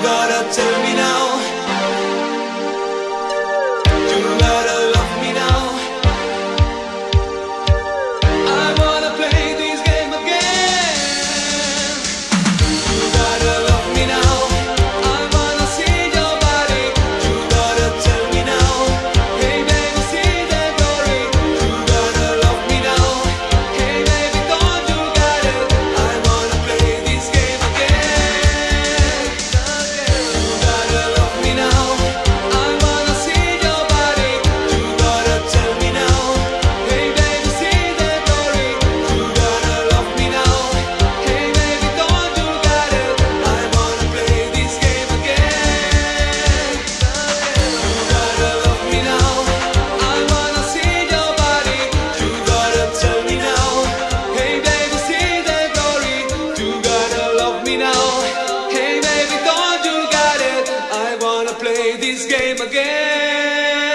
gotta tell me now. You gotta love me now. I wanna play this game again. You gotta love me now. I wanna see your body. You gotta tell me now. Hey baby, see the glory. You gotta love me now. Hey baby, don't you got it? I wanna play this game again. You gotta love me now. I wanna see your body. You gotta tell me now. Hey baby, see the glory. You gotta love me now. Hey baby, don't you got it? I wanna play this game again. You gotta love me now. I wanna see your body. You gotta tell me now. Hey baby, see the glory. You gotta love me now. Hey baby, don't you got it? I wanna play this game again.